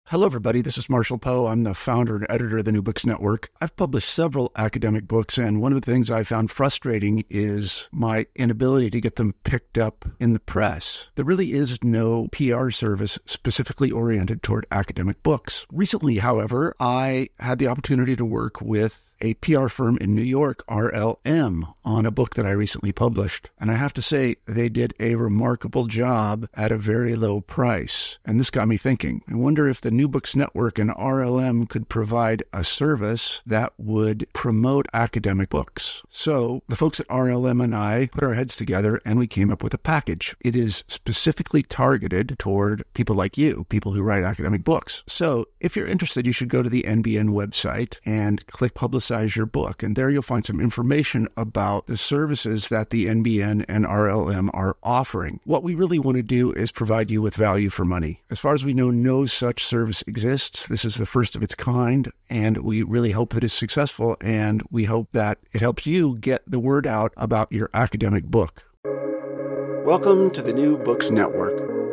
Hello, everybody. This is Marshall Poe. I'm the founder and editor of the New Books Network. I've published several academic books, and one of the things I found frustrating is my inability to get them picked up in the press. There really is no PR service specifically oriented toward academic books. Recently, however, I had the opportunity to work with a PR firm in New York, RLM, on a book that I recently published. And I have to say, they did a remarkable job at a very low price. And this got me thinking. I wonder if the New Books Network and RLM could provide a service that would promote academic books. So the folks at RLM and I put our heads together and we came up with a package. It is specifically targeted toward people like you, people who write academic books. So if you're interested, you should go to the NBN website and click Publicize Your Book. And there you'll find some information about the services that the NBN and RLM are offering. What we really want to do is provide you with value for money. As far as we know, no such service exists. This is the first of its kind, and we really hope that it's successful, and we hope that it helps you get the word out about your academic book. Welcome to the New Books Network.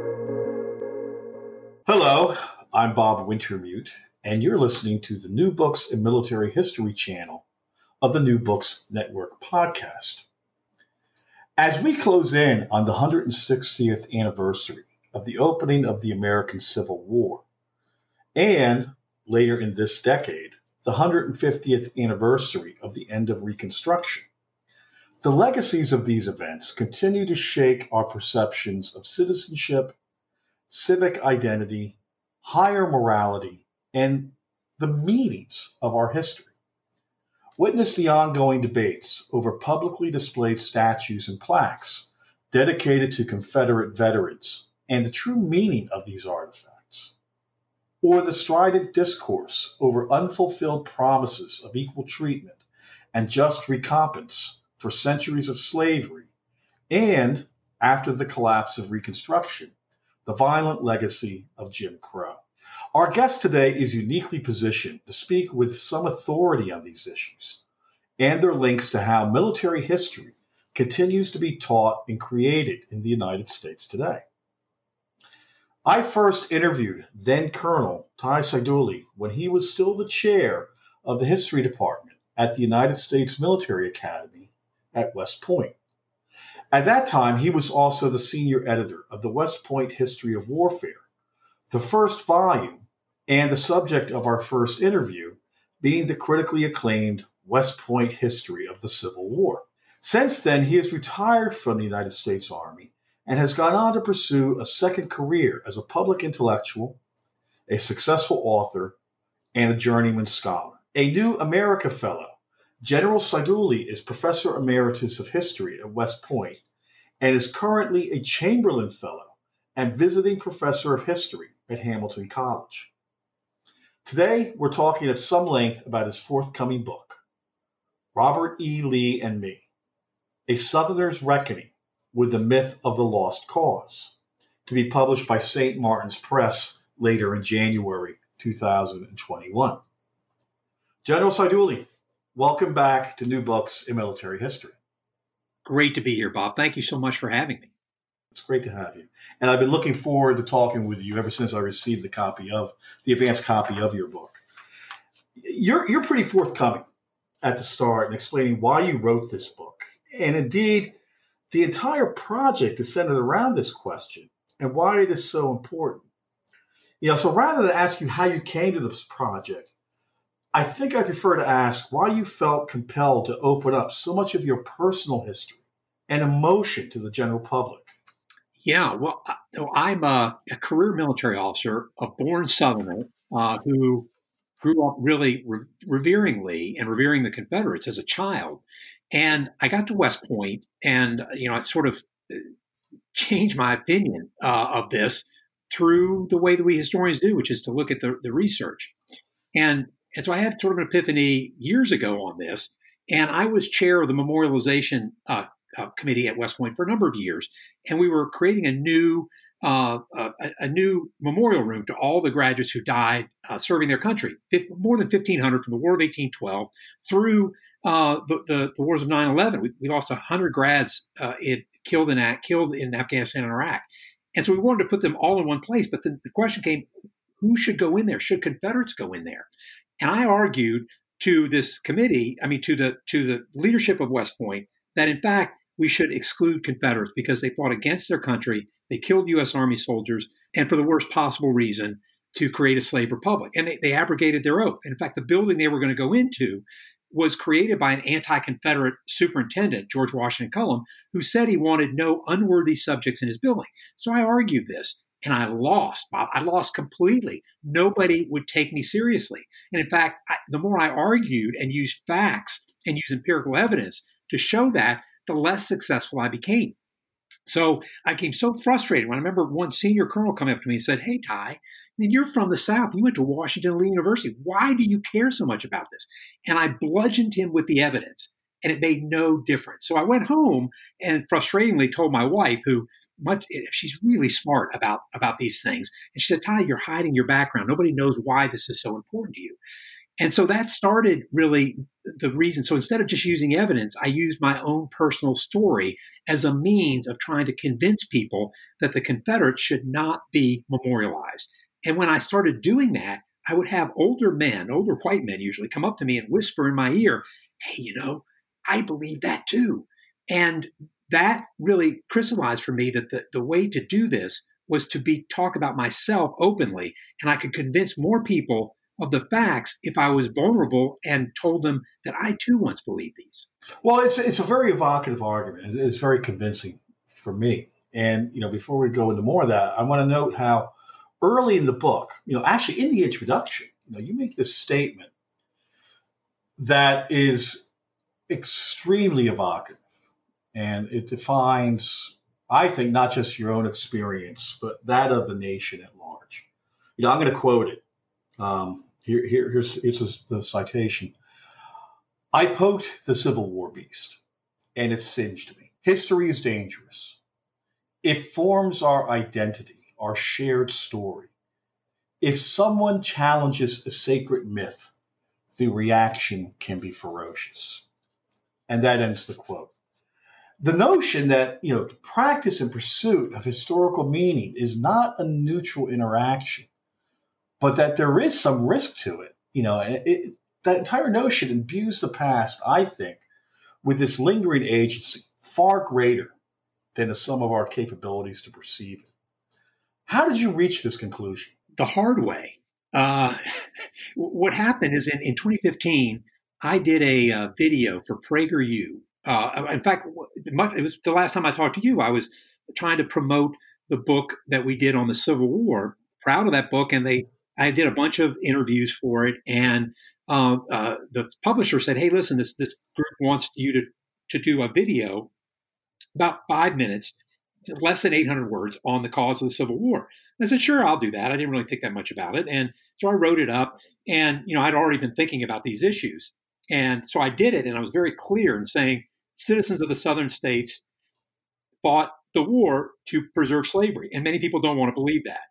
Hello, I'm Bob Wintermute, and you're listening to the New Books in Military History channel of the New Books Network podcast. As we close in on the 160th anniversary of the opening of the American Civil War, and later in this decade, the 150th anniversary of the end of Reconstruction, the legacies of these events continue to shake our perceptions of citizenship, civic identity, higher morality, and the meanings of our history. Witness the ongoing debates over publicly displayed statues and plaques dedicated to Confederate veterans and the true meaning of these artifacts, or the strident discourse over unfulfilled promises of equal treatment and just recompense for centuries of slavery, and, after the collapse of Reconstruction, the violent legacy of Jim Crow. Our guest today is uniquely positioned to speak with some authority on these issues and their links to how military history continues to be taught and created in the United States today. I first interviewed then Colonel Ty Seidule when he was still the chair of the history department at the United States Military Academy at West Point. At that time, he was also the senior editor of the West Point History of Warfare, the first volume and the subject of our first interview being the critically acclaimed West Point History of the Civil War. Since then, he has retired from the United States Army and has gone on to pursue a second career as a public intellectual, a successful author, and a journeyman scholar. A New America Fellow, General Seidule is Professor Emeritus of History at West Point and is currently a Chamberlain Fellow and visiting Professor of History at Hamilton College. Today, we're talking at some length about his forthcoming book, Robert E. Lee and Me, A Southerner's Reckoning with the Myth of the Lost Cause, to be published by St. Martin's Press later in January 2021. General Seidule, welcome back to New Books in Military History. Great to be here, Bob. Thank you so much for having me. It's great to have you. And I've been looking forward to talking with you ever since I received the advanced copy of your book. You're pretty forthcoming at the start in explaining why you wrote this book. And indeed, the entire project is centered around this question and why it is so important. So rather than ask you how you came to this project, I think I prefer to ask why you felt compelled to open up so much of your personal history and emotion to the general public. Yeah, well, I'm a career military officer, a born Southerner who grew up really revering Lee and revering the Confederates as a child. And I got to West Point and, I sort of changed my opinion of this through the way that we historians do, which is to look at the research. And so I had sort of an epiphany years ago on this. And I was chair of the memorialization committee at West Point for a number of years, and we were creating a new memorial room to all the graduates who died serving their country. More than 1,500 from the War of 1812 through the wars of 9/11. We lost 100 grads killed in Afghanistan and Iraq, and so we wanted to put them all in one place. But then the question came: who should go in there? Should Confederates go in there? And I argued to this committee, to the leadership of West Point, that in fact we should exclude Confederates because they fought against their country, they killed U.S. Army soldiers, and for the worst possible reason, to create a slave republic. And they abrogated their oath. And in fact, the building they were going to go into was created by an anti-Confederate superintendent, George Washington Cullom, who said he wanted no unworthy subjects in his building. So I argued this, and I lost, Bob. I lost completely. Nobody would take me seriously. And in fact, the more I argued and used facts and used empirical evidence to show that, the less successful I became. So I became so frustrated when I remember one senior colonel coming up to me and said, "Hey, Ty, you're from the South. You went to Washington Lee University. Why do you care so much about this?" And I bludgeoned him with the evidence, and it made no difference. So I went home and frustratingly told my wife, she's really smart about these things. And she said, "Ty, you're hiding your background. Nobody knows why this is so important to you." And so that started really the reason. So instead of just using evidence, I used my own personal story as a means of trying to convince people that the Confederates should not be memorialized. And when I started doing that, I would have older white men usually, come up to me and whisper in my ear, "Hey, I believe that too." And that really crystallized for me that the way to do this was to talk about myself openly, and I could convince more people of the facts if I was vulnerable and told them that I too once believed these. Well, it's a very evocative argument. It's very convincing for me. And, before we go into more of that, I want to note how early in the book, actually in the introduction, you make this statement that is extremely evocative. And it defines, I think, not just your own experience, but that of the nation at large. I'm going to quote it. Here's the citation. "I poked the Civil War beast, and it singed me. History is dangerous. It forms our identity, our shared story. If someone challenges a sacred myth, the reaction can be ferocious." And that ends the quote. The notion that, practice and pursuit of historical meaning is not a neutral interaction, but that there is some risk to it. That entire notion imbues the past, I think, with this lingering agency far greater than the sum of our capabilities to perceive it. How did you reach this conclusion? The hard way. What happened is in 2015, I did a video for PragerU. In fact, it was the last time I talked to you. I was trying to promote the book that we did on the Civil War. Proud of that book, and I did a bunch of interviews for it, and the publisher said, "Hey, listen, this group wants you to do a video, about 5 minutes, less than 800 words, on the cause of the Civil War." And I said, "Sure, I'll do that." I didn't really think that much about it, and so I wrote it up, and I'd already been thinking about these issues, and so I did it, and I was very clear in saying citizens of the Southern states fought the war to preserve slavery, and many people don't want to believe that.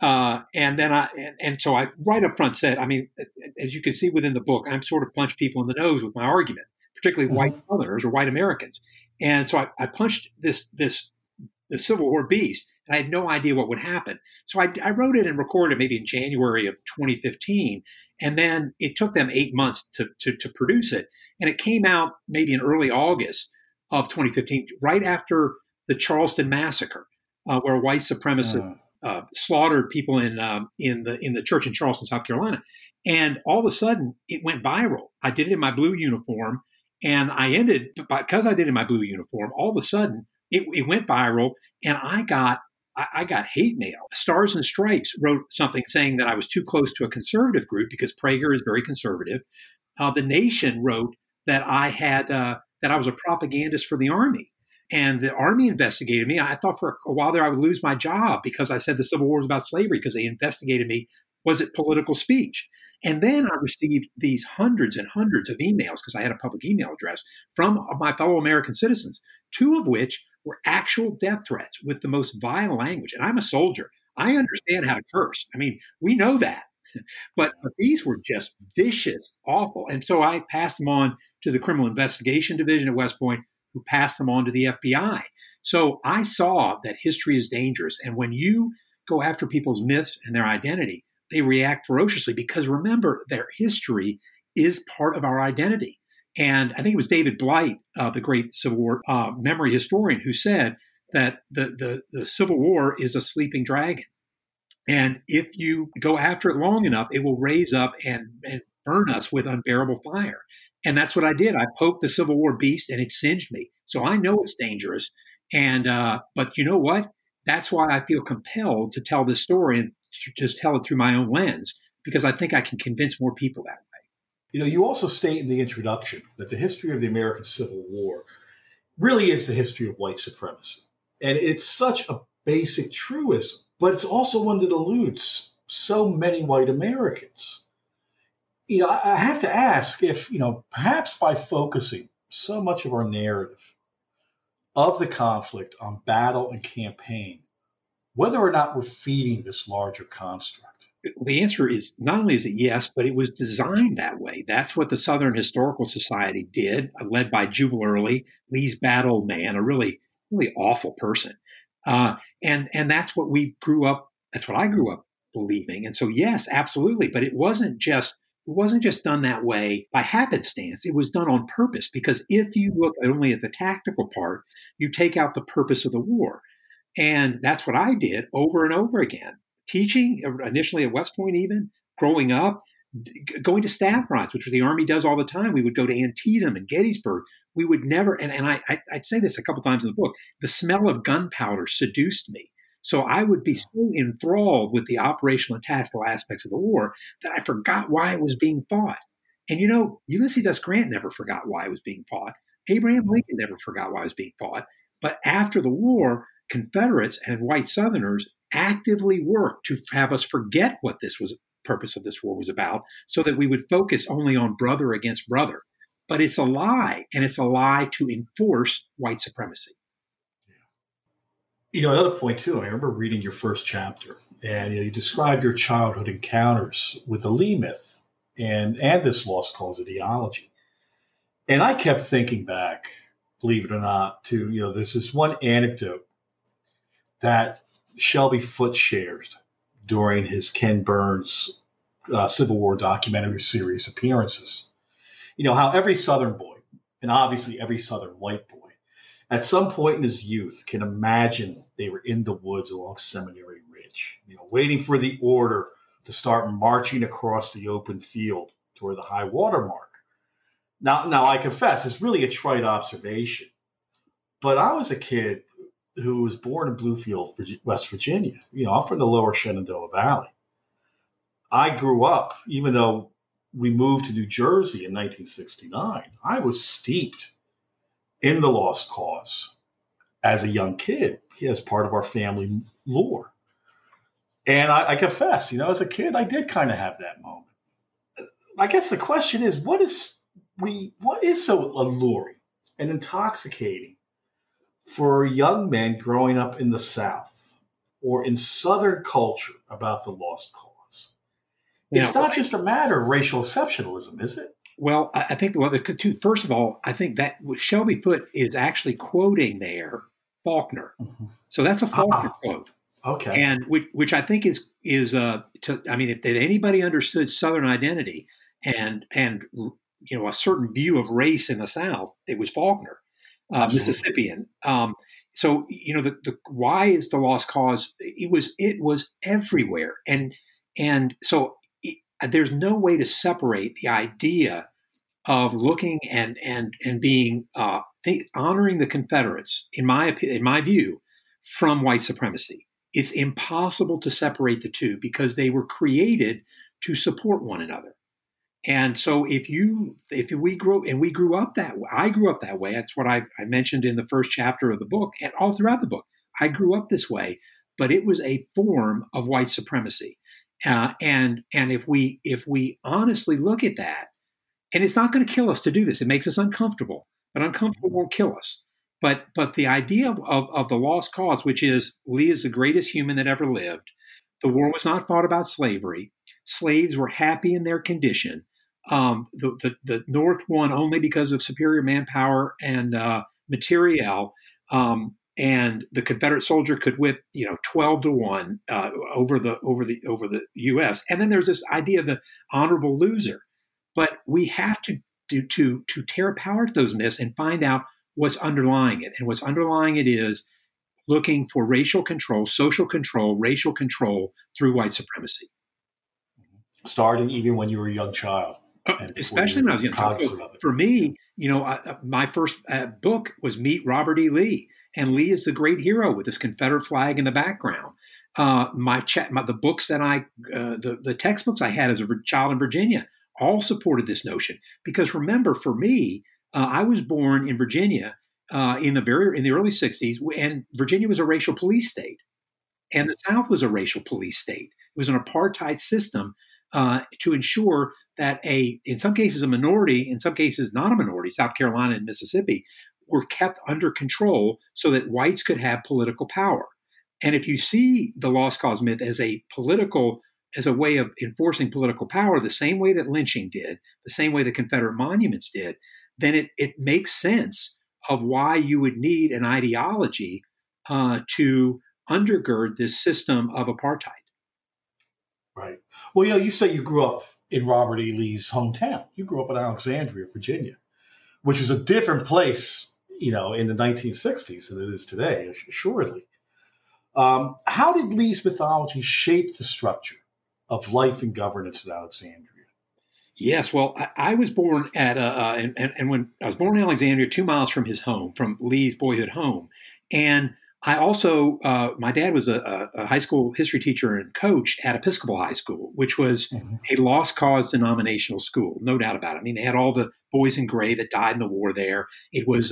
So I right up front said, as you can see within the book, I'm sort of punched people in the nose with my argument, particularly white Southerners or white Americans. And so I punched the Civil War beast, and I had no idea what would happen. So I wrote it and recorded it maybe in January of 2015. And then it took them 8 months to produce it. And it came out maybe in early August of 2015, right after the Charleston massacre, where white supremacists slaughtered people in the church in Charleston, South Carolina. And all of a sudden, it went viral. I did it in my blue uniform, and because I did it in my blue uniform, all of a sudden, it went viral, and I got hate mail. Stars and Stripes wrote something saying that I was too close to a conservative group because Prager is very conservative. The Nation wrote that I was a propagandist for the Army. And the Army investigated me. I thought for a while there I would lose my job because I said the Civil War was about slavery, because they investigated me. Was it political speech? And then I received these hundreds and hundreds of emails, because I had a public email address, from my fellow American citizens, 2 of which were actual death threats with the most vile language. And I'm a soldier. I understand how to curse. We know that. But these were just vicious, awful. And so I passed them on to the Criminal Investigation Division at West Point, who passed them on to the FBI. So I saw that history is dangerous. And when you go after people's myths and their identity, they react ferociously because remember, their history is part of our identity. And I think it was David Blight, the great Civil War memory historian, who said that the Civil War is a sleeping dragon. And if you go after it long enough, it will raise up and burn us with unbearable fire. And that's what I did. I poked the Civil War beast and it singed me. So I know it's dangerous. And but you know what? That's why I feel compelled to tell this story and to just tell it through my own lens, because I think I can convince more people that way. You also state in the introduction that the history of the American Civil War really is the history of white supremacy. And it's such a basic truism, but it's also one that eludes so many white Americans. I have to ask if, perhaps by focusing so much of our narrative of the conflict on battle and campaign, whether or not we're feeding this larger construct. The answer is not only is it yes, but it was designed that way. That's what the Southern Historical Society did, led by Jubal Early, Lee's battle man, a really, really awful person. And that's what we grew up. That's what I grew up believing. And so, yes, absolutely. But it wasn't just done that way by happenstance. It was done on purpose, because if you look only at the tactical part, you take out the purpose of the war. And that's what I did over and over again. Teaching initially at West Point, even growing up, going to staff rides, which the Army does all the time. We would go to Antietam and Gettysburg. We would never, and I'd say this a couple times in the book, the smell of gunpowder seduced me. So I would be so enthralled with the operational and tactical aspects of the war that I forgot why it was being fought. And Ulysses S. Grant never forgot why it was being fought. Abraham Lincoln never forgot why it was being fought. But after the war, Confederates and white Southerners actively worked to have us forget what purpose of this war was about, so that we would focus only on brother against brother. But it's a lie, and it's a lie to enforce white supremacy. Another point too, I remember reading your first chapter, and you described your childhood encounters with the Lee myth and this lost cause ideology. And I kept thinking back, believe it or not, to, there's this one anecdote that Shelby Foote shared during his Ken Burns Civil War documentary series appearances. How every Southern boy, and obviously every Southern white boy, at some point in his youth can imagine they were in the woods along Seminary Ridge, waiting for the order to start marching across the open field toward the high water mark. Now I confess, it's really a trite observation, but I was a kid who was born in Bluefield, West Virginia. I'm from the lower Shenandoah Valley. I grew up, even though we moved to New Jersey in 1969, I was steeped in the lost cause as a young kid, as part of our family lore. And I confess, as a kid, I did kind of have that moment. I guess the question is, what is so alluring and intoxicating for young men growing up in the South or in Southern culture about the lost cause? It's not just a matter of racial exceptionalism, is it? Well, I think, first of all, I think that Shelby Foote is actually quoting there Faulkner. Mm-hmm. So that's a Faulkner quote. Okay. And which I think is if anybody understood Southern identity and a certain view of race in the South, it was Faulkner, Mississippian. So the why is the lost cause? It was everywhere, and so there's no way to separate the idea of looking and being honoring the Confederates, in my view, from white supremacy. It's impossible to separate the two, because they were created to support one another. And so we grew up that way. I grew up that way. That's what I mentioned in the first chapter of the book and all throughout the book. I grew up this way, but it was a form of white supremacy. And if we honestly look at that, and it's not going to kill us to do this. It makes us uncomfortable, but uncomfortable won't kill us. But the idea of the lost cause, which is Lee is the greatest human that ever lived. The war was not fought about slavery. Slaves were happy in their condition. The North won only because of superior manpower and materiel. and the Confederate soldier could whip 12-1 over the U.S. And then there's this idea of the honorable loser. But we have to tear apart those myths and find out what's underlying it. And what's underlying it is looking for racial control, social control, racial control through white supremacy. Starting even when you were a young child. Especially when I was young. For me, my first book was Meet Robert E. Lee. And Lee is the great hero with this Confederate flag in the background. The books that the textbooks I had as a child in Virginia all supported this notion. Because remember, for me, I was born in Virginia in the early 60s, and Virginia was a racial police state. And the South was a racial police state. It was an apartheid system to ensure that in some cases a minority, in some cases not a minority, South Carolina and Mississippi, were kept under control so that whites could have political power. And if you see the lost cause myth as a way of enforcing political power, the same way that lynching did, the same way the Confederate monuments did, then it makes sense of why you would need an ideology to undergird this system of apartheid. Right. Well, you say you grew up in Robert E. Lee's hometown. You grew up in Alexandria, Virginia, which was a different place, in the 1960s than it is today, assuredly. How did Lee's mythology shape the structure of life and governance in Alexandria? Yes, well, I was born and when I was born in Alexandria, 2 miles from his home, from Lee's boyhood home. And I also, my dad was a high school history teacher and coach at Episcopal High School, which was a lost cause denominational school, no doubt about it. I mean, they had all the boys in gray that died in the war there. It was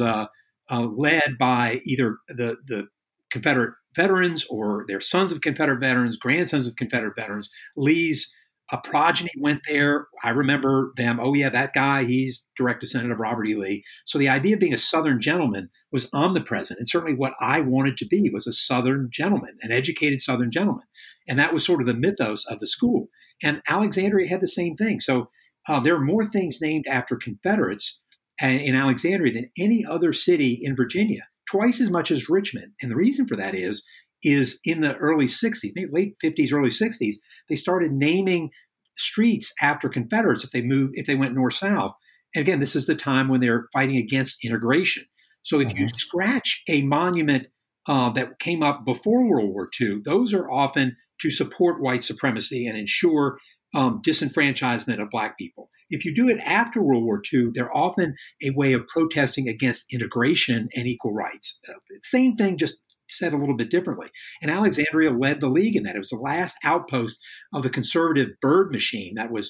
led by either the Confederate veterans or their sons of Confederate veterans, grandsons of Confederate veterans. Lee's progeny went there. I remember them. Oh, yeah, that guy, he's direct descendant of Robert E. Lee. So the idea of being a Southern gentleman was omnipresent. And certainly what I wanted to be was a Southern gentleman, an educated Southern gentleman. And that was sort of the mythos of the school. And Alexandria had the same thing. So there are more things named after Confederates in Alexandria than any other city in Virginia, twice as much as Richmond. And the reason for that is in the early 60s, maybe late 50s, early 60s, they started naming streets after Confederates if they went north-south. And again, this is the time when they're fighting against integration. So if you scratch a monument that came up before World War II, those are often to support white supremacy and ensure disenfranchisement of Black people. If you do it after World War II, they're often a way of protesting against integration and equal rights. Same thing, just said a little bit differently. And Alexandria led the league in that. It was the last outpost of the conservative Byrd machine. That was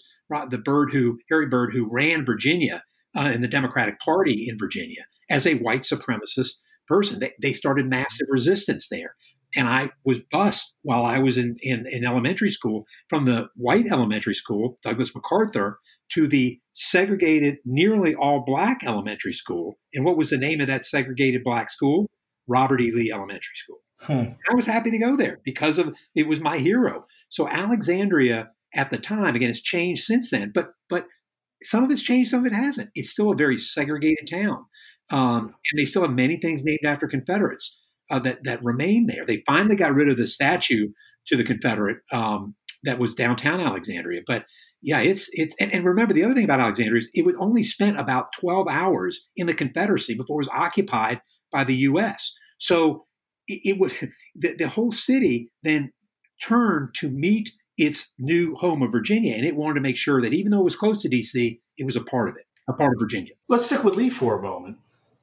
Harry Byrd, who ran Virginia in the Democratic Party in Virginia as a white supremacist person. They started massive resistance there. And I was bused while I was in elementary school from the white elementary school, Douglas MacArthur, to the segregated, nearly all Black elementary school. And what was the name of that segregated Black school? Robert E. Lee Elementary School. I was happy to go there because it was my hero. So Alexandria at the time, again, it's changed since then, but some of it's changed, some of it hasn't. It's still a very segregated town. And they still have many things named after Confederates that remain there. They finally got rid of the statue to the Confederate that was downtown Alexandria. But yeah, and remember, the other thing about Alexandria is it would only spent about 12 hours in the Confederacy before it was occupied by the U.S. So it would the whole city then turned to meet its new home of Virginia, and it wanted to make sure that even though it was close to D.C., it was a part of it, a part of Virginia. Let's stick with Lee for a moment,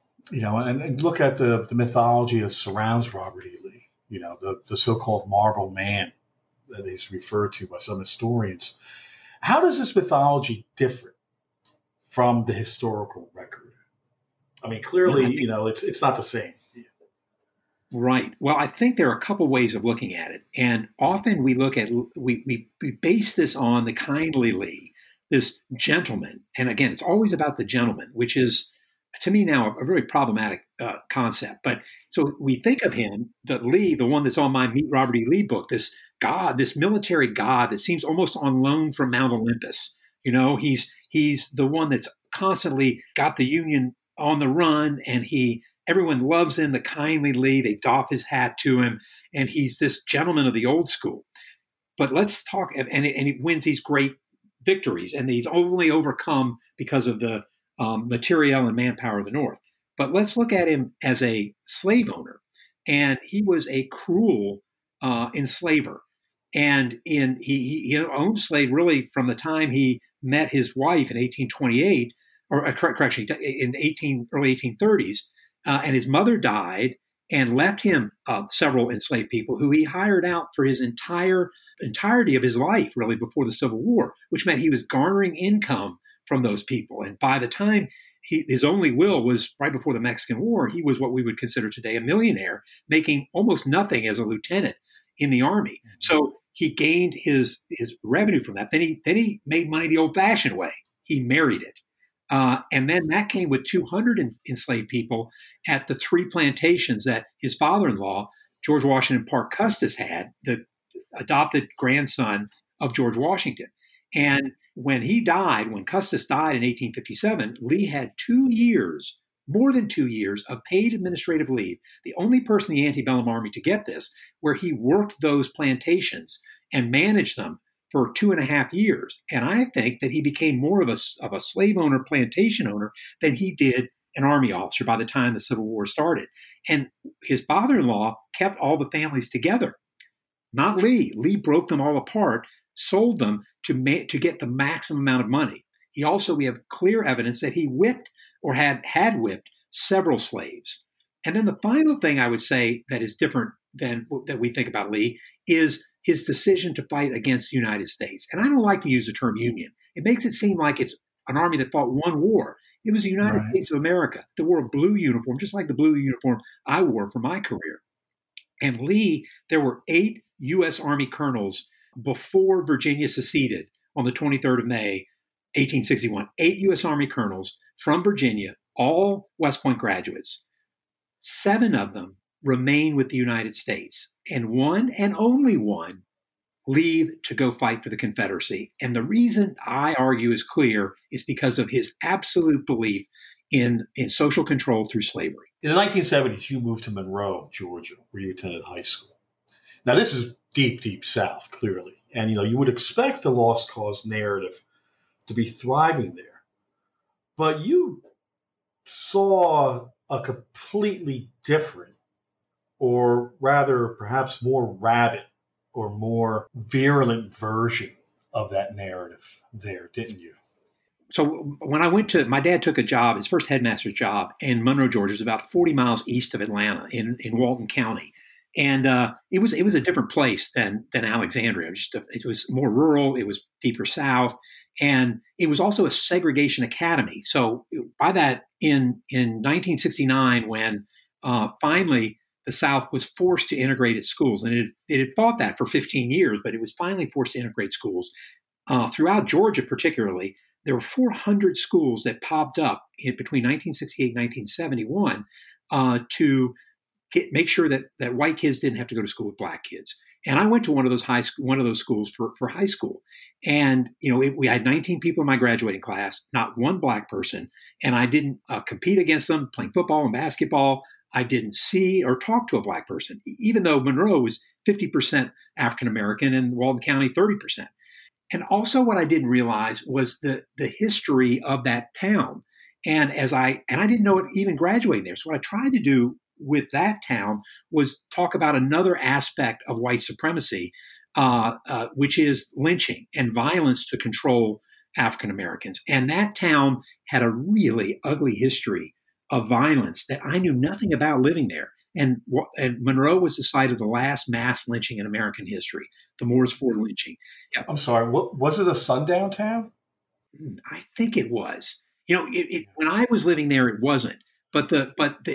and look at the mythology that surrounds Robert E. Lee. The so-called Marble Man that is referred to by some historians. How does this mythology differ from the historical record? I mean, clearly, it's not the same. Right. Well, I think there are a couple ways of looking at it. And often we base this on the kindly Lee, this gentleman. And again, it's always about the gentleman, which is, to me now, a very problematic concept. But so we think of him, the Lee, the one that's on my Meet Robert E. Lee book, this god, this military god that seems almost on loan from Mount Olympus. He's the one that's constantly got the Union on the run, and he everyone loves him, the kindly Lee. They doff his hat to him, and he's this gentleman of the old school. But let's talk, and he wins these great victories, and he's only overcome because of the materiel and manpower of the North. But let's look at him as a slave owner, and he was a cruel enslaver, and he owned slaves really from the time he met his wife in 1828, or correction, in early 1830s, and his mother died and left him several enslaved people who he hired out for his entirety of his life, really, before the Civil War, which meant he was garnering income from those people. And by the time his only will was right before the Mexican War, he was what we would consider today a millionaire, making almost nothing as a lieutenant in the Army. So he gained his revenue from that. Then he made money the old-fashioned way. He married it. And then that came with 200 enslaved people at the 3 plantations that his father-in-law, George Washington Parke Custis, had, the adopted grandson of George Washington. And when Custis died in 1857, Lee had 2 years, more than 2 years, of paid administrative leave, the only person in the antebellum army to get this, where he worked those plantations and managed them for 2.5 years. And I think that he became more of a slave owner, plantation owner, than he did an army officer by the time the Civil War started. And his father-in-law kept all the families together. Not Lee. Lee broke them all apart, sold them to get the maximum amount of money. We have clear evidence that he whipped or had whipped several slaves. And then the final thing I would say that is different than that we think about Lee is his decision to fight against the United States. And I don't like to use the term Union. It makes it seem like it's an army that fought one war. It was the United States of America that wore a blue uniform, just like the blue uniform I wore for my career. And Lee, there were 8 U.S. Army colonels before Virginia seceded on the 23rd of May, 1861. 8 U.S. Army colonels from Virginia, all West Point graduates. 7 of them remain with the United States, and one and only one leave to go fight for the Confederacy. And the reason I argue is clear is because of his absolute belief in social control through slavery. In the 1970s, you moved to Monroe, Georgia, where you attended high school. Now, this is deep, deep South, clearly. And, you would expect the lost cause narrative to be thriving there. But you saw a completely different, or rather perhaps more rabid or more virulent version of that narrative there, didn't you? So when my dad took a job, his first headmaster's job in Monroe, Georgia. It was about 40 miles east of Atlanta in Walton County. And it was a different place than Alexandria. It was more rural. It was deeper south. And it was also a segregation academy. So by that, in 1969, when finally the South was forced to integrate its schools, and it had fought that for 15 years, but it was finally forced to integrate schools. Throughout Georgia particularly, there were 400 schools that popped up between 1968 and 1971 to make sure that white kids didn't have to go to school with black kids. And I went to one of those schools for high school. And, we had 19 people in my graduating class, not one black person. And I didn't compete against them playing football and basketball. I didn't see or talk to a black person, even though Monroe was 50% African-American and Walton County 30%. And also what I didn't realize was the history of that town. And I didn't know it even graduating there. So what I tried to do with that town was talk about another aspect of white supremacy, which is lynching and violence to control African Americans. And that town had a really ugly history of violence that I knew nothing about living there. And Monroe was the site of the last mass lynching in American history, the Moores Ford lynching. Yeah. I'm sorry, what was it, a sundown town? I think it was. When I was living there, it wasn't. Because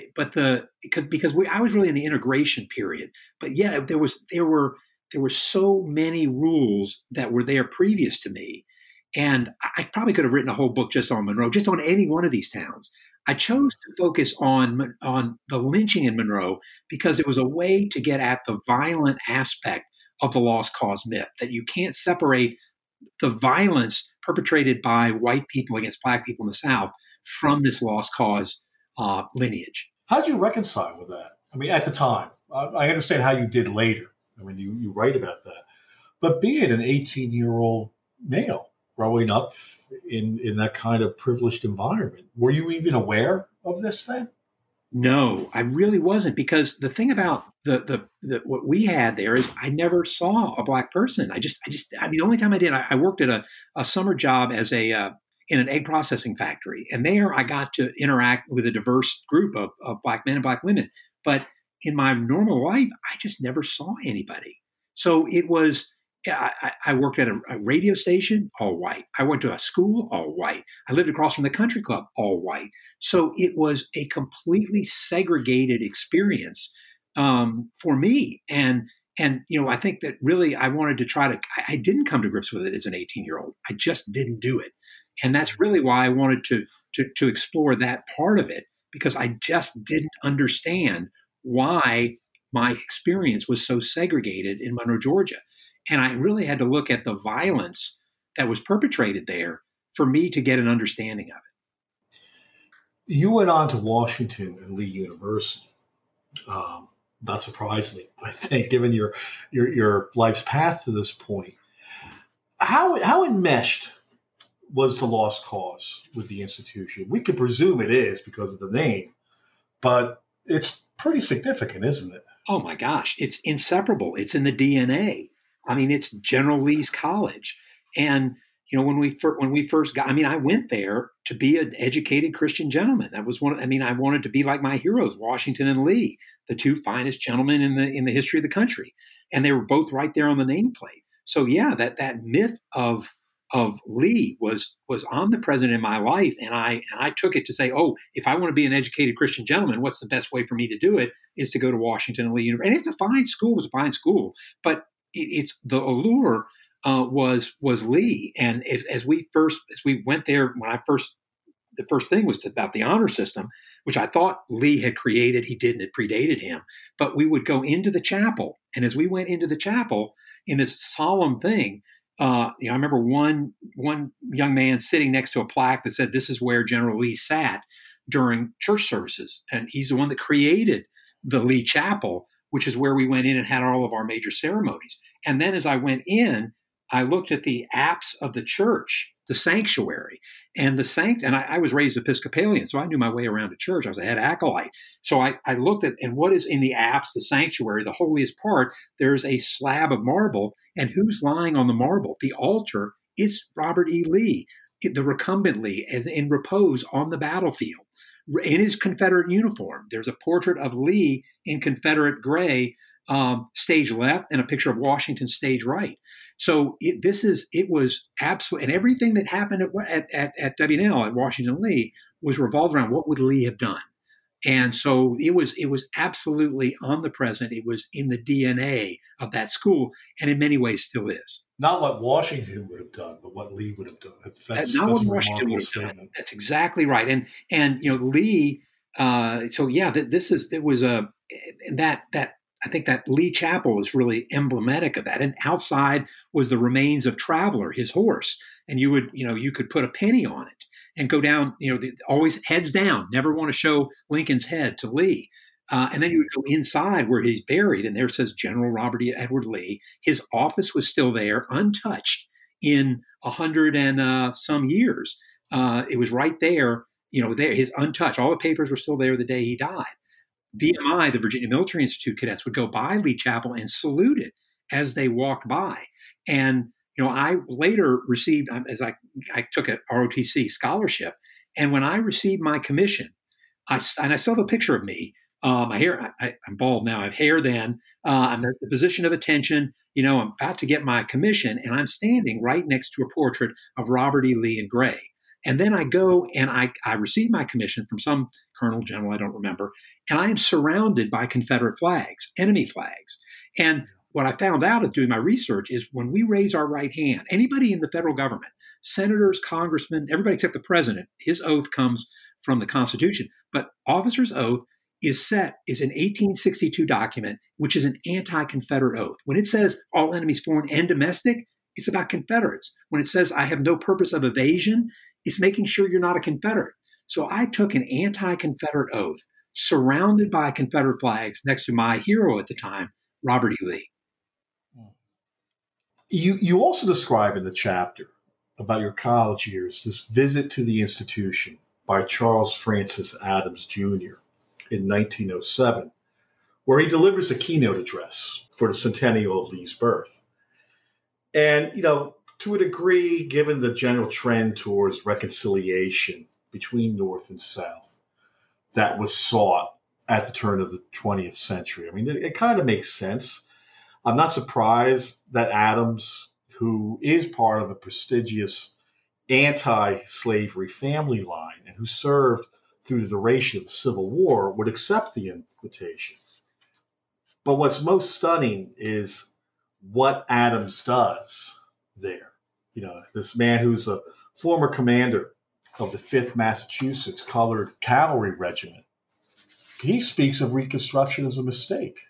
I was really in the integration period. But yeah, there were so many rules that were there previous to me, and I probably could have written a whole book just on Monroe, just on any one of these towns. I chose to focus on the lynching in Monroe because it was a way to get at the violent aspect of the lost cause myth, that you can't separate the violence perpetrated by white people against black people in the South from this lost cause lineage. How'd you reconcile with that? I mean, at the time, I understand how you did later. I mean, you write about that. But being an 18-year-old male growing up in that kind of privileged environment, were you even aware of this then? No, I really wasn't, because the thing about the what we had there is I never saw a black person. I mean, the only time I did, I worked at a summer job as in an egg processing factory, and there I got to interact with a diverse group of black men and black women. But in my normal life, I just never saw anybody. So it was. I worked at a radio station, all white. I went to a school, all white. I lived across from the country club, all white. So it was a completely segregated experience for me. And I think that really I wanted to try to. I didn't come to grips with it as an 18-year-old. I just didn't do it, and that's really why I wanted to explore that part of it, because I just didn't understand why my experience was so segregated in Monroe, Georgia. And I really had to look at the violence that was perpetrated there for me to get an understanding of it. You went on to Washington and Lee University. Not surprisingly, I think, given your life's path to this point. How enmeshed was the Lost Cause with the institution? We could presume it is because of the name, but it's pretty significant, isn't it? Oh my gosh, it's inseparable. It's in the DNA. I mean, it's General Lee's college. And, when we first got, I went there to be an educated Christian gentleman. That was I wanted to be like my heroes, Washington and Lee, the two finest gentlemen in the history of the country. And they were both right there on the nameplate. So yeah, that myth of Lee was omnipresent in my life. And I took it to say, oh, if I want to be an educated Christian gentleman, what's the best way for me to do it is to go to Washington and Lee University. And it's a fine school. It was a fine school, but it's the allure was Lee. And as we went there, the first thing was about the honor system, which I thought Lee had created. He didn't; it predated him. But we would go into the chapel, and as we went into the chapel in this solemn thing, I remember one young man sitting next to a plaque that said, "This is where General Lee sat during church services," and he's the one that created the Lee Chapel, which is where we went in and had all of our major ceremonies. And then as I went in, I looked at the apse of the church, the sanctuary, and and I was raised Episcopalian, so I knew my way around a church. I was a head acolyte. So I looked at, and what is in the apse, the sanctuary, the holiest part, there's a slab of marble, and who's lying on the marble? The altar is Robert E. Lee, the recumbent Lee, as in repose on the battlefield. In his Confederate uniform, there's a portrait of Lee in Confederate gray, stage left, and a picture of Washington stage right. So it was absolute, and everything that happened at W&L at Washington Lee was revolved around what would Lee have done. And so it was absolutely omnipresent. It was in the DNA of that school, and in many ways still is. Not what Washington would have done, but what Lee would have done. That's what Washington would have done. That's exactly right. And Lee. So yeah, I think that Lee Chapel was really emblematic of that. And outside was the remains of Traveler, his horse, and you could put a penny on it and go down, always heads down, never want to show Lincoln's head to Lee. And then you would go inside where he's buried, and there says General Robert E. Edward Lee. His office was still there, untouched in 100 and some years. It was right there, there, his untouched. All the papers were still there the day he died. VMI, the Virginia Military Institute cadets, would go by Lee Chapel and salute it as they walked by. And I later received, as I took a ROTC scholarship, and when I received my commission, I still have a picture of me. My hair, I'm bald now. I have hair then. I'm at the position of attention. I'm about to get my commission, and I'm standing right next to a portrait of Robert E. Lee in gray. And then I go and I receive my commission from some colonel, general, I don't remember, and I am surrounded by Confederate flags, enemy flags. And what I found out of doing my research is when we raise our right hand, anybody in the federal government, senators, congressmen, everybody except the president, his oath comes from the Constitution. But officer's oath is an 1862 document, which is an anti-Confederate oath. When it says all enemies foreign and domestic, it's about Confederates. When it says I have no purpose of evasion, it's making sure you're not a Confederate. So I took an anti-Confederate oath surrounded by Confederate flags next to my hero at the time, Robert E. Lee. You also describe in the chapter about your college years this visit to the institution by Charles Francis Adams Jr. in 1907, where he delivers a keynote address for the centennial of Lee's birth. And, to a degree, given the general trend towards reconciliation between North and South that was sought at the turn of the 20th century, I mean, it kind of makes sense. I'm not surprised that Adams, who is part of a prestigious anti-slavery family line and who served through the duration of the Civil War, would accept the invitation. But what's most stunning is what Adams does there. This man who's a former commander of the 5th Massachusetts Colored Cavalry Regiment, he speaks of Reconstruction as a mistake.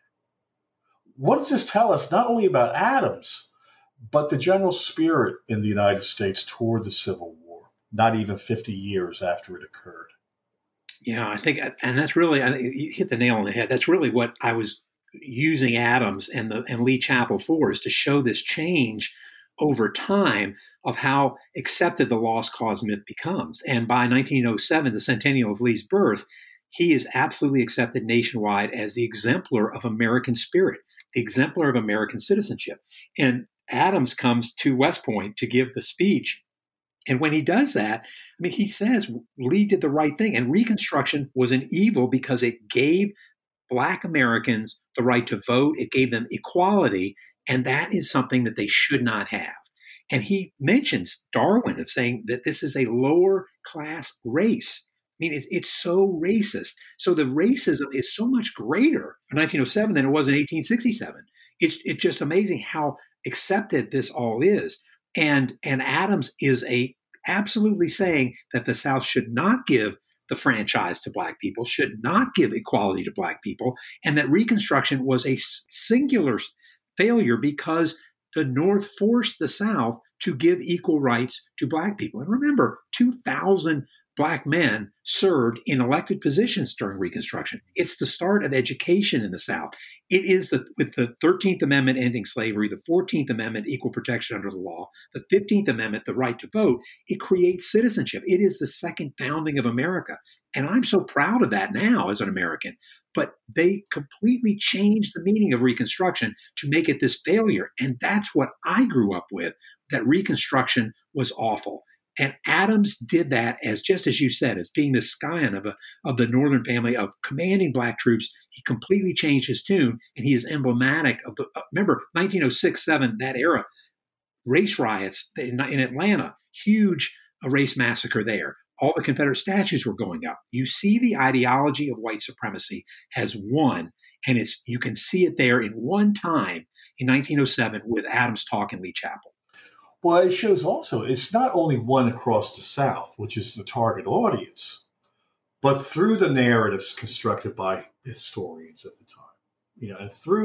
What does this tell us not only about Adams, but the general spirit in the United States toward the Civil War, not even 50 years after it occurred? Yeah, I think, and that's really, you hit the nail on the head. That's really what I was using Adams and Lee Chapel for, is to show this change over time of how accepted the lost cause myth becomes. And by 1907, the centennial of Lee's birth, he is absolutely accepted nationwide as the exemplar of American spirit, the exemplar of American citizenship. And Adams comes to West Point to give the speech. And when he does that, he says Lee did the right thing. And Reconstruction was an evil because it gave Black Americans the right to vote. It gave them equality. And that is something that they should not have. And he mentions Darwin of saying that this is a lower class race. It's so racist. So the racism is so much greater in 1907 than it was in 1867. It's just amazing how accepted this all is. And Adams is absolutely saying that the South should not give the franchise to Black people, should not give equality to Black people, and that Reconstruction was a singular failure because the North forced the South to give equal rights to Black people. And remember, 2,000 Black men served in elected positions during Reconstruction. It's the start of education in the South. It is with the 13th Amendment ending slavery, the 14th Amendment equal protection under the law, the 15th Amendment the right to vote, it creates citizenship. It is the second founding of America. And I'm so proud of that now as an American. But they completely changed the meaning of Reconstruction to make it this failure. And that's what I grew up with, that Reconstruction was awful. And Adams did that as, just as you said, as being the scion of the Northern family, of commanding Black troops. He completely changed his tune, and he is emblematic of remember, 1906-07, that era, race riots in Atlanta, huge race massacre there. All the Confederate statues were going up. You see the ideology of white supremacy has won, and you can see it there in one time in 1907 with Adams' talk in Lee Chapel. Well, it shows also it's not only one across the South, which is the target audience, but through the narratives constructed by historians at the time, and through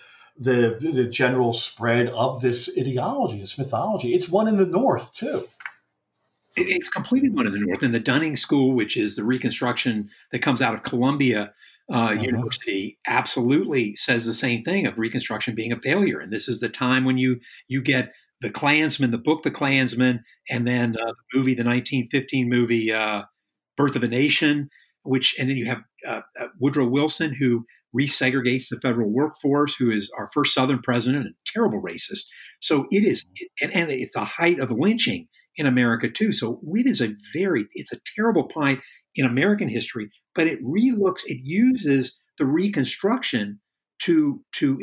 the general spread of this ideology, this mythology. It's one in the North too. It's completely one in the North. And the Dunning School, which is the Reconstruction that comes out of Columbia University, absolutely says the same thing of Reconstruction being a failure. And this is the time when you get the Klansman, the book The Klansman, and then the movie, the 1915 movie Birth of a Nation, and then you have Woodrow Wilson, who resegregates the federal workforce, who is our first Southern president, and terrible racist. So it is, and it's the height of lynching in America too. So it's a terrible point in American history, but it uses the Reconstruction to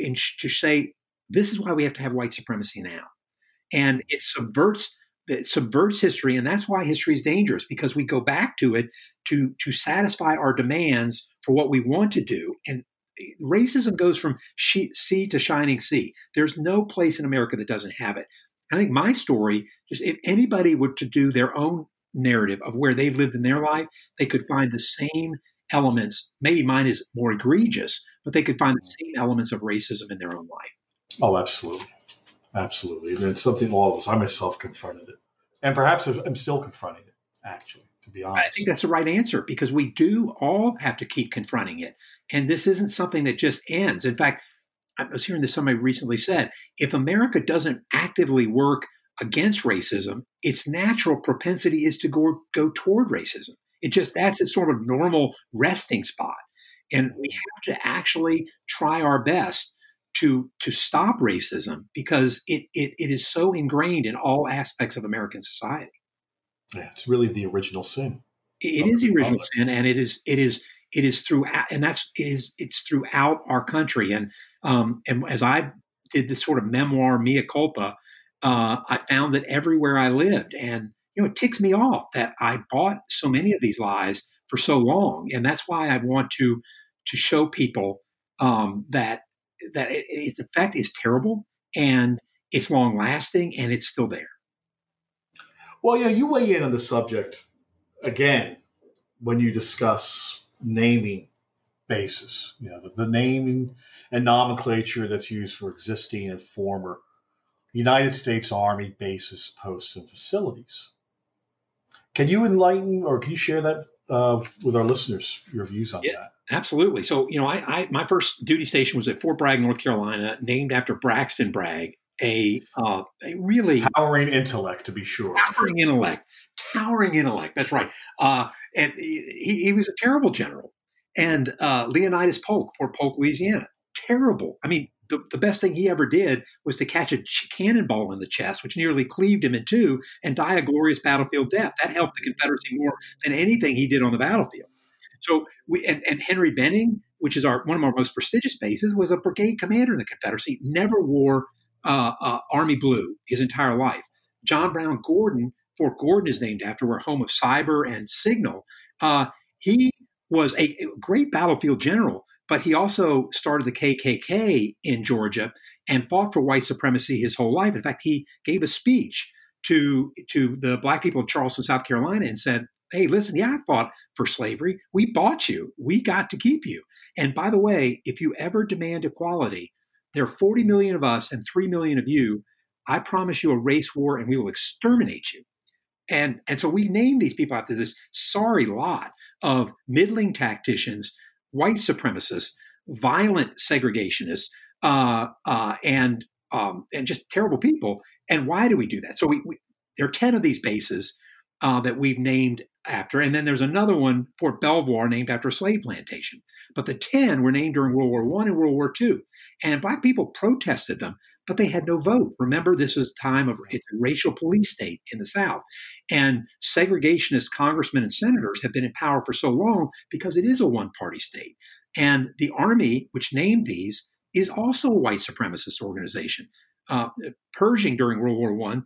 say, this is why we have to have white supremacy now. And it subverts history. And that's why history is dangerous, because we go back to it to satisfy our demands for what we want to do. And racism goes from sea to shining sea. There's no place in America that doesn't have it. I think my story, just if anybody were to do their own narrative of where they've lived in their life, they could find the same elements. Maybe mine is more egregious, but they could find the same elements of racism in their own life. Oh, absolutely. Absolutely. And it's something all of us, I myself confronted it. And perhaps I'm still confronting it. actually, to be I honest. think that's the right answer because we do all have to keep confronting it. And this isn't something that just ends. In fact, I was hearing this somebody recently said, if America doesn't actively work against racism, its natural propensity is to go toward racism. That's its sort of normal resting spot. And we have to actually try our best to stop racism because it is so ingrained in all aspects of American society. Yeah, it's really the original sin. It is the original sin, and it is throughout, and it's throughout our country. And as I did this sort of memoir, mea culpa, I found that everywhere I lived, and it ticks me off that I bought so many of these lies for so long, and that's why I want to show people that its effect is terrible and it's long lasting and it's still there. Well, yeah, you weigh in on the subject again when you discuss naming bases, the naming and nomenclature that's used for existing and former United States Army bases, posts, and facilities. Can you enlighten or can you share that with our listeners, your views on that? Absolutely. So, my first duty station was at Fort Bragg, North Carolina, named after Braxton Bragg, a really towering intellect, to be sure. Towering intellect. That's right. And he was a terrible general. And Leonidas Polk, Fort Polk, Louisiana, terrible. I mean, the best thing he ever did was to catch a cannonball in the chest, which nearly cleaved him in two, and die a glorious battlefield death. That helped the Confederacy more than anything he did on the battlefield. So and Henry Benning, which is one of our most prestigious bases, was a brigade commander in the Confederacy. Never wore Army blue his entire life. John Brown Gordon, Fort Gordon is named after, we're home of cyber and signal. He was a great battlefield general, but he also started the KKK in Georgia and fought for white supremacy his whole life. In fact, he gave a speech to the black people of Charleston, South Carolina, and said, hey, listen, I fought for slavery. We bought you. We got to keep you. And by the way, if you ever demand equality, there are 40 million of us and 3 million of you. I promise you a race war and we will exterminate you. And so we named these people after this sorry lot of middling tacticians, white supremacists, violent segregationists, and just terrible people. And why do we do that? So there are 10 of these bases that we've named after. And then there's another one, Fort Belvoir, named after a slave plantation. But the 10 were named during World War I and World War II. And black people protested them, but they had no vote. Remember, this was a time of it's a racial police state in the South. And segregationist congressmen and senators have been in power for so long because it is a one-party state. And the Army, which named these, is also a white supremacist organization. Pershing during World War I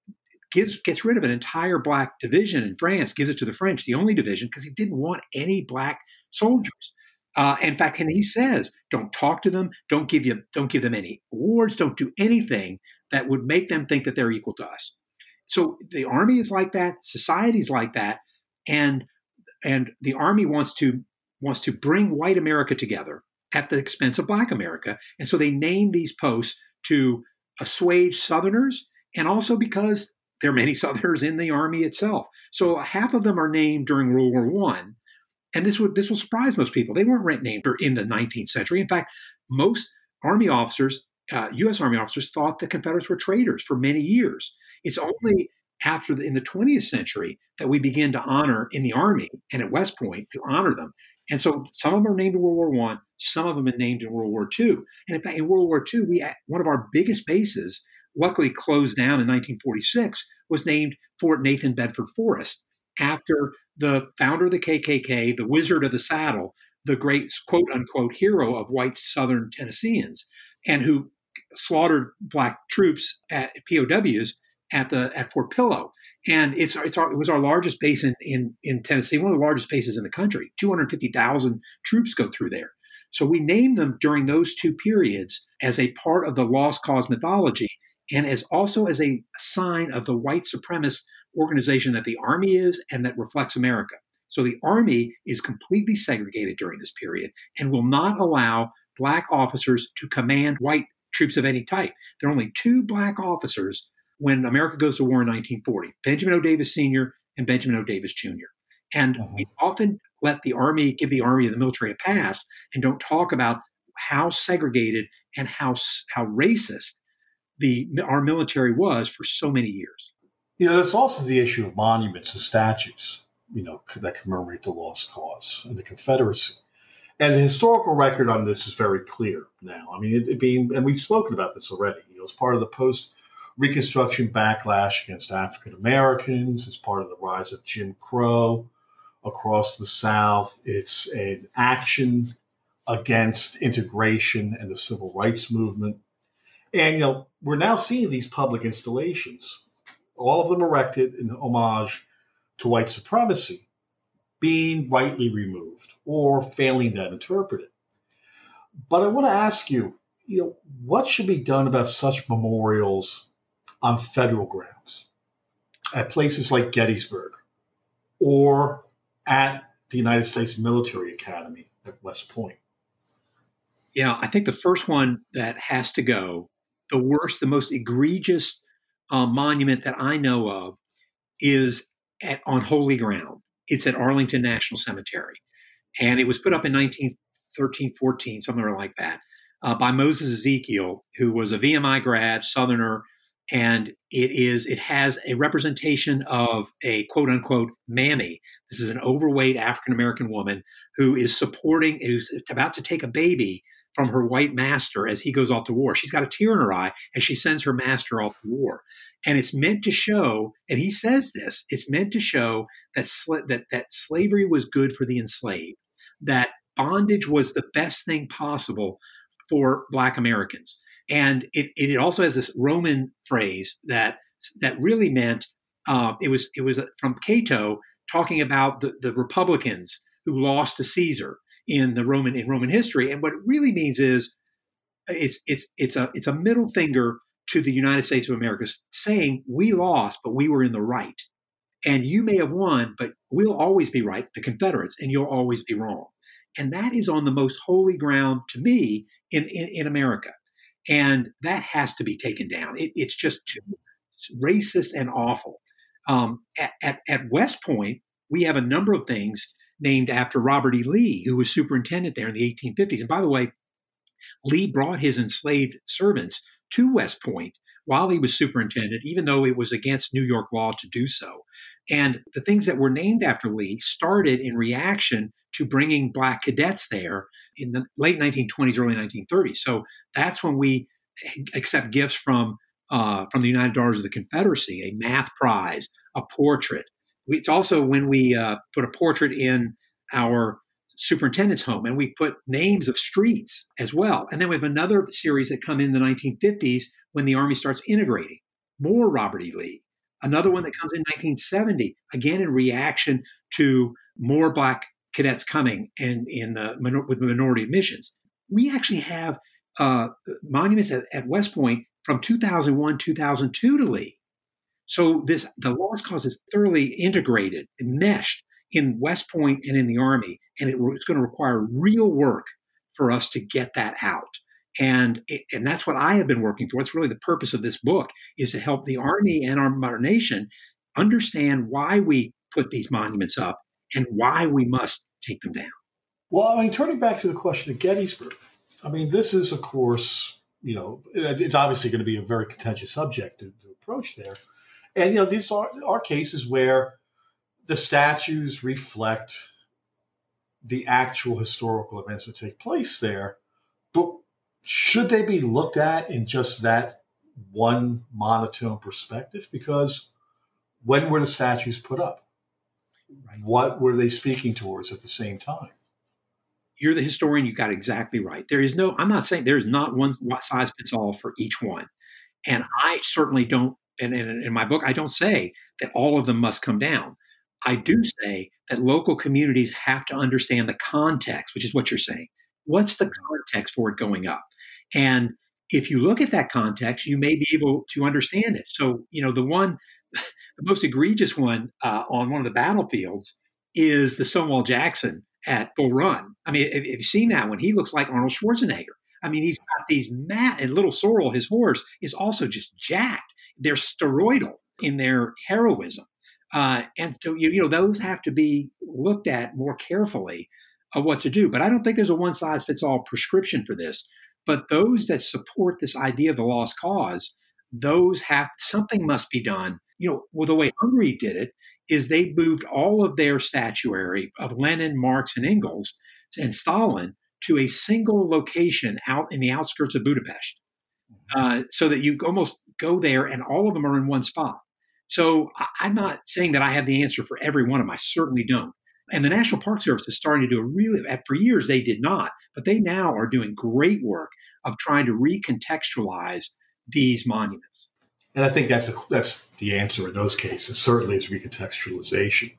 gets rid of an entire black division in France, gives it to the French, the only division, because he didn't want any black soldiers. In fact, and he says, don't talk to them, don't give them any awards, don't do anything that would make them think that they're equal to us. So the Army is like that, society's like that, and the Army wants to bring white America together at the expense of black America. And so they name these posts to assuage Southerners, and also because there are many Southerners in the Army itself. So half of them are named during World War I. And this will surprise most people. They weren't named in the 19th century. In fact, most Army officers, U.S. Army officers, thought the Confederates were traitors for many years. It's only in the 20th century that we begin to honor in the Army and at West Point to honor them. And so some of them are named in World War I, some of them are named in World War II. And in fact, in World War II, one of our biggest bases, luckily closed down in 1946, was named Fort Nathan Bedford Forrest, after the founder of the KKK, the Wizard of the Saddle, the great quote-unquote hero of white Southern Tennesseans, and who slaughtered black troops at POWs at Fort Pillow. And it was our largest base in Tennessee, one of the largest bases in the country. 250,000 troops go through there. So we named them during those two periods as a part of the lost cause mythology, and also as a sign of the white supremacist organization that the Army is and that reflects America. So the Army is completely segregated during this period and will not allow black officers to command white troops of any type. There are only 2 black officers when America goes to war in 1940, Benjamin O. Davis Sr. and Benjamin O. Davis Jr. And we often give the Army and the military a pass and don't talk about how segregated and how racist our military was for so many years. There's also the issue of monuments and statues, that commemorate the lost cause and the Confederacy. And the historical record on this is very clear now. I mean, and we've spoken about this already, as part of the post-Reconstruction backlash against African Americans, as part of the rise of Jim Crow across the South. It's an action against integration and the civil rights movement. And, we're now seeing these public installations, all of them erected in homage to white supremacy, being rightly removed or failing that interpreted. But I want to ask you, what should be done about such memorials on federal grounds at places like Gettysburg or at the United States Military Academy at West Point? Yeah, I think the first one that has to go, the worst, the most egregious monument that I know of is on holy ground. It's at Arlington National Cemetery. And it was put up in 1913, 14, somewhere like that, by Moses Ezekiel, who was a VMI grad, Southerner. And it has a representation of a quote unquote mammy. This is an overweight African-American woman who's about to take a baby from her white master as he goes off to war. She's got a tear in her eye as she sends her master off to war. And it's meant to show, and he says this, it's meant to show that slavery was good for the enslaved, that bondage was the best thing possible for Black Americans. And it also has this Roman phrase that really meant, it was from Cato talking about the Republicans who lost to Caesar in Roman history. And what it really means is it's a middle finger to the United States of America, saying we lost, but we were in the right. And you may have won, but we'll always be right, the Confederates, and you'll always be wrong. And that is on the most holy ground to me in America. And that has to be taken down. It's just too racist and awful. At West Point, we have a number of things named after Robert E. Lee, who was superintendent there in the 1850s. And by the way, Lee brought his enslaved servants to West Point while he was superintendent, even though it was against New York law to do so. And the things that were named after Lee started in reaction to bringing Black cadets there in the late 1920s, early 1930s. So that's when we accept gifts from the United Daughters of the Confederacy, a math prize, a portrait. It's also when we put a portrait in our superintendent's home, and we put names of streets as well. And then we have another series that come in the 1950s when the Army starts integrating. More Robert E. Lee. Another one that comes in 1970, again in reaction to more Black cadets coming and with minority admissions. We actually have monuments at West Point from 2001, 2002 to Lee. So the lost cause is thoroughly integrated and meshed in West Point and in the Army, and it's going to require real work for us to get that out. And that's what I have been working for. It's really the purpose of this book, is to help the Army and our nation understand why we put these monuments up and why we must take them down. Well, turning back to the question of Gettysburg, this is, of course, it's obviously going to be a very contentious subject to approach there. And, these are cases where the statues reflect the actual historical events that take place there. But should they be looked at in just that one monotone perspective? Because when were the statues put up? Right. What were they speaking towards at the same time? You're the historian. You got exactly right. I'm not saying there's not one size fits all for each one. And I certainly don't, and in my book, I don't say that all of them must come down. I do say that local communities have to understand the context, which is what you're saying. What's the context for it going up? And if you look at that context, you may be able to understand it. So, the most egregious one on one of the battlefields is the Stonewall Jackson at Bull Run. If you've seen that one, he looks like Arnold Schwarzenegger. He's got these and Little Sorrel, his horse, is also just jacked. They're steroidal in their heroism. And so, those have to be looked at more carefully of what to do. But I don't think there's a one size fits all prescription for this. But those that support this idea of the lost cause, those have something must be done. Well, the way Hungary did it is they moved all of their statuary of Lenin, Marx, and Engels and Stalin to a single location out in the outskirts of Budapest, so that you almost go there and all of them are in one spot. So I'm not saying that I have the answer for every one of them. I certainly don't. And the National Park Service is starting to do for years they did not, but they now are doing great work of trying to recontextualize these monuments. And I think that's the answer in those cases. Certainly, is recontextualization.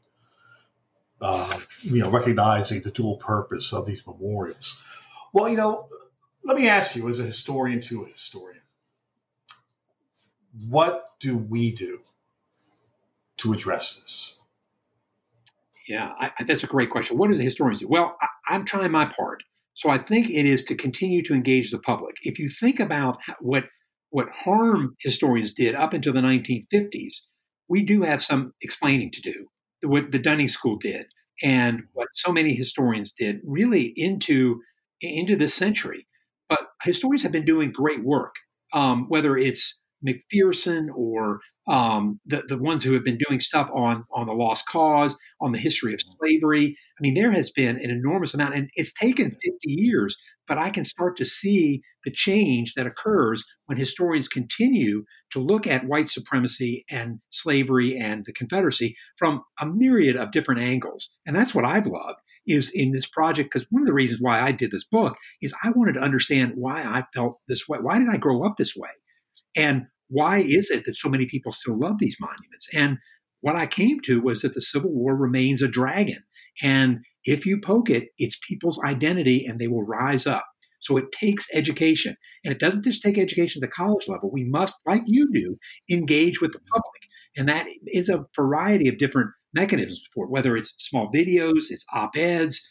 Recognizing the dual purpose of these memorials. Well, let me ask you, as a historian to a historian, what do we do to address this? Yeah, that's a great question. What do the historians do? Well, I'm trying my part. So I think it is to continue to engage the public. If you think about what harm historians did up until the 1950s, we do have some explaining to do. What the Dunning School did and what so many historians did really into this century. But historians have been doing great work, whether it's McPherson or the ones who have been doing stuff on the lost cause, on the history of slavery. I mean, there has been an enormous amount, and it's taken 50 years, but I can start to see the change that occurs when historians continue to look at white supremacy and slavery and the Confederacy from a myriad of different angles. And that's what I've loved is in this project, because one of the reasons why I did this book is I wanted to understand why I felt this way. Why did I grow up this way? And why is it that so many people still love these monuments? And what I came to was that the Civil War remains a dragon. And if you poke it, it's people's identity and they will rise up. So it takes education. And it doesn't just take education at the college level. We must, like you do, engage with the public. And that is a variety of different mechanisms for it, whether it's small videos, it's op-eds,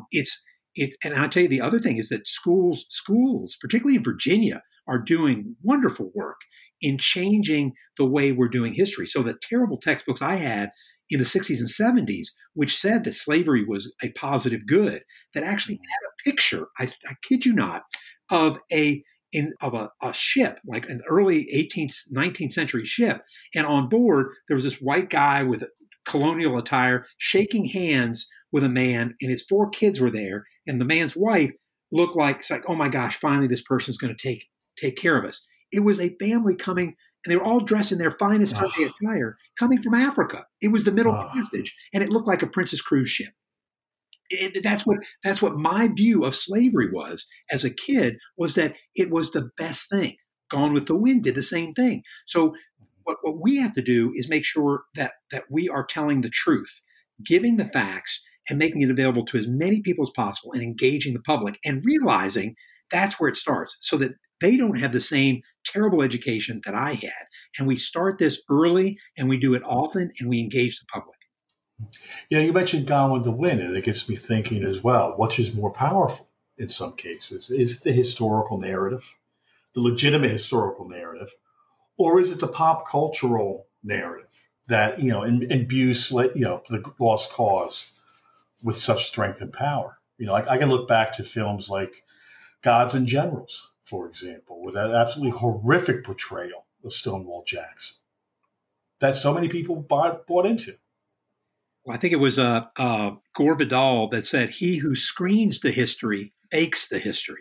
and I'll tell you the other thing is that schools, particularly in Virginia, are doing wonderful work in changing the way we're doing history. So the terrible textbooks I had in the 60s and 70s, which said that slavery was a positive good, that actually had a picture, I kid you not, of a ship, like an early 18th, 19th century ship. And on board, there was this white guy with colonial attire shaking hands with a man, and his 4 kids were there. And the man's wife looked like, it's like, oh my gosh, finally this person's going to take care of us. It was a family coming, and they were all dressed in their finest Sunday attire, coming from Africa. It was the Middle Passage, and it looked like a Princess cruise ship. That's what my view of slavery was as a kid, was that it was the best thing. Gone with the Wind did the same thing. So what we have to do is make sure that we are telling the truth, giving the facts, and making it available to as many people as possible, and engaging the public, and realizing that's where it starts, so that they don't have the same terrible education that I had. And we start this early, and we do it often, and we engage the public. Yeah, you mentioned Gone with the Wind, and it gets me thinking as well, which is more powerful in some cases? Is it the historical narrative, the legitimate historical narrative, or is it the pop cultural narrative that, imbues, the lost cause with such strength and power? I can look back to films like Gods and Generals, for example, with that absolutely horrific portrayal of Stonewall Jackson that so many people bought into. Well, I think it was Gore Vidal that said, "He who screens the history makes the history."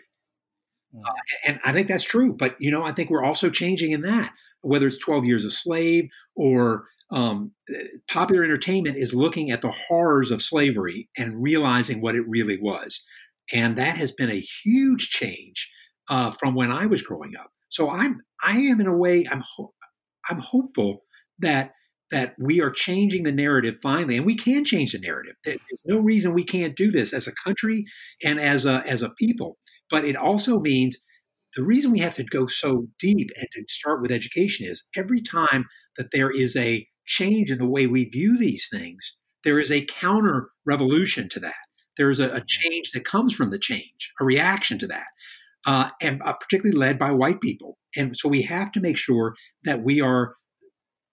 And I think that's true. But, I think we're also changing in that, whether it's 12 Years a Slave or popular entertainment is looking at the horrors of slavery and realizing what it really was. And that has been a huge change from when I was growing up. So I am in a way, I'm hopeful that we are changing the narrative finally, and we can change the narrative. There's no reason we can't do this as a country and as a people. But it also means the reason we have to go so deep and to start with education is every time that there is a change in the way we view these things, there is a counter revolution to that. There's a change that comes from the change, a reaction to that, and particularly led by white people. And so we have to make sure that we are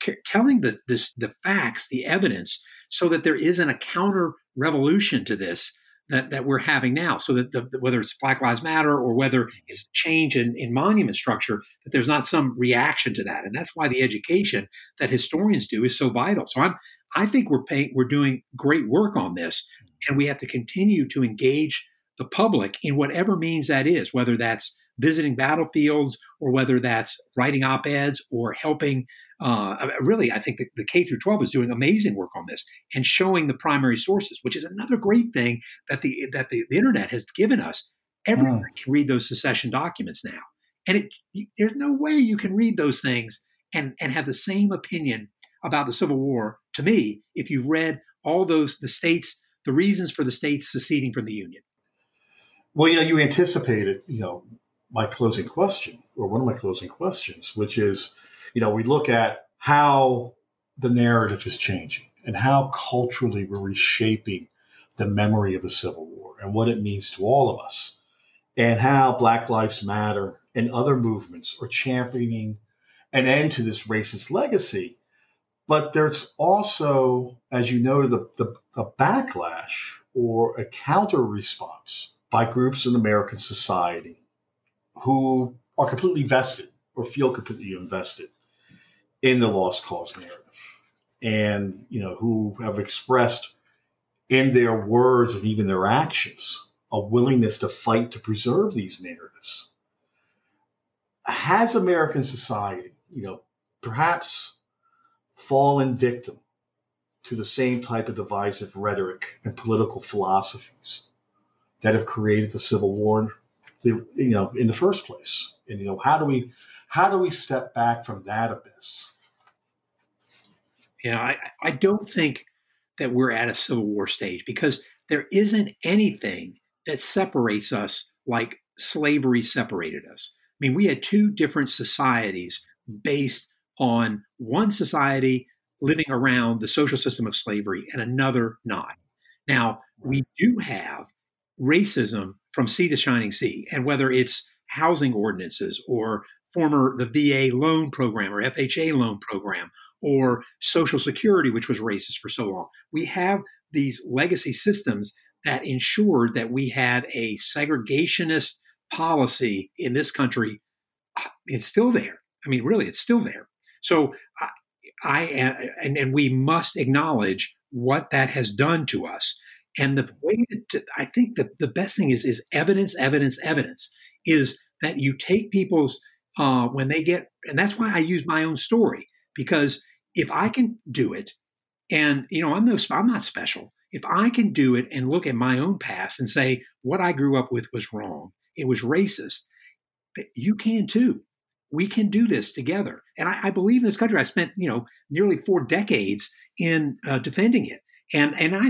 telling the facts, the evidence, so that there isn't a counter revolution to this that we're having now. So that whether it's Black Lives Matter or whether it's change in monument structure, that there's not some reaction to that. And that's why the education that historians do is so vital. So I think we're doing great work on this, and we have to continue to engage the public in whatever means that is, whether that's visiting battlefields or whether that's writing op-eds or helping. Really, I think the K through 12 is doing amazing work on this and showing the primary sources, which is another great thing that the internet has given us. Everyone can read those secession documents now, and there's no way you can read those things and have the same opinion about the Civil War, to me, if you've read all the reasons for the states seceding from the Union. Well, you anticipated, my closing question, or one of my closing questions, which is, we look at how the narrative is changing and how culturally we're reshaping the memory of the Civil War and what it means to all of us, and how Black Lives Matter and other movements are championing an end to this racist legacy. But there's also, as you know, the backlash or a counter response by groups in American society who are completely vested or feel completely invested in the lost cause narrative, and who have expressed in their words and even their actions a willingness to fight to preserve these narratives. Has American society, perhaps fallen victim to the same type of divisive rhetoric and political philosophies that have created the Civil War, in the first place? And how do we step back from that abyss? I don't think that we're at a Civil War stage, because there isn't anything that separates us like slavery separated us. I mean, we had two different societies based on one society living around the social system of slavery and another not. Now, we do have racism from sea to shining sea, and whether it's housing ordinances or the VA loan program or FHA loan program or Social Security, which was racist for so long, we have these legacy systems that ensured that we had a segregationist policy in this country. It's still there. I mean, really, it's still there. So and we must acknowledge what that has done to us. And the way I think the best thing is evidence, is that you take people's, when they get, and that's why I use my own story, because if I can do it, and, I'm not special. If I can do it and look at my own past and say, what I grew up with was wrong, it was racist, you can too. We can do this together. And I believe in this country. I spent, nearly 4 decades in defending it. And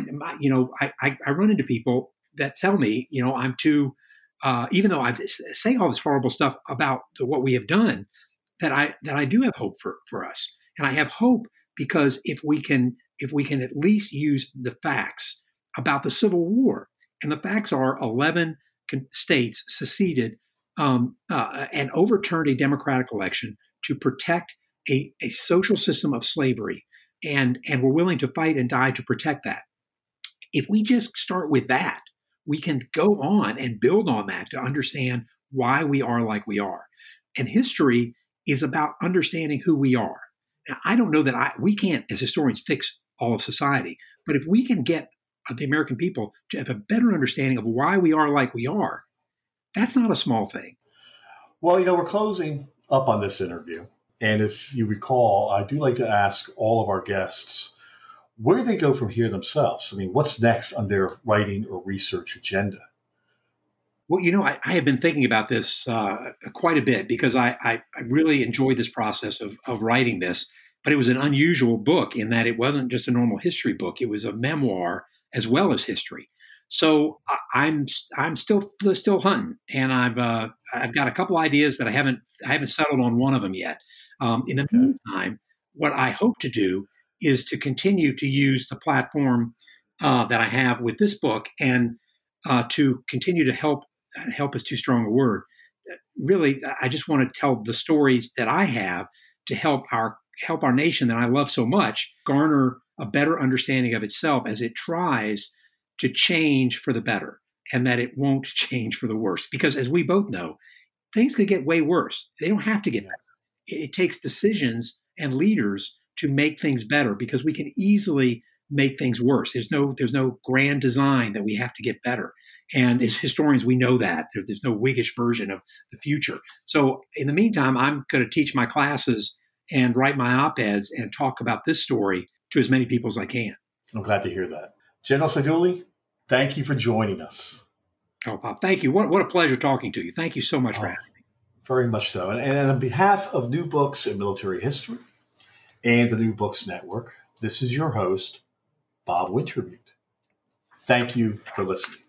I run into people that tell me, I'm too, even though I say all this horrible stuff about what we have done, that I do have hope for us. And I have hope because if we can at least use the facts about the Civil War, and the facts are 11 states seceded and overturned a democratic election to protect a social system of slavery, and were willing to fight and die to protect that. If we just start with that, we can go on and build on that to understand why we are like we are. And history is about understanding who we are. Now, I don't know that we can't, as historians, fix all of society, but if we can get the American people to have a better understanding of why we are like we are, that's not a small thing. Well, we're closing up on this interview. And if you recall, I do like to ask all of our guests, where do they go from here themselves? I mean, what's next on their writing or research agenda? Well, I have been thinking about this quite a bit, because I really enjoyed this process of writing this. But it was an unusual book in that it wasn't just a normal history book. It was a memoir as well as history. So I'm still hunting, and I've got a couple ideas, but I haven't settled on one of them yet. In the meantime, what I hope to do is to continue to use the platform that I have with this book, and to continue to help is too strong a word. Really, I just want to tell the stories that I have to help our help our nation that I love so much garner a better understanding of itself as it tries to change for the better, and that it won't change for the worse. Because as we both know, things could get way worse. They don't have to get better. It takes decisions and leaders to make things better, because we can easily make things worse. There's no grand design that we have to get better. And as historians, we know that. There's no Whiggish version of the future. So in the meantime, I'm going to teach my classes and write my op-eds and talk about this story to as many people as I can. I'm glad to hear that. General Sedulli, thank you for joining us. Oh, Bob, thank you. What a pleasure talking to you. Thank you so much for having me. Very much so. And on behalf of New Books in Military History and the New Books Network, this is your host, Bob Wintermute. Thank you for listening.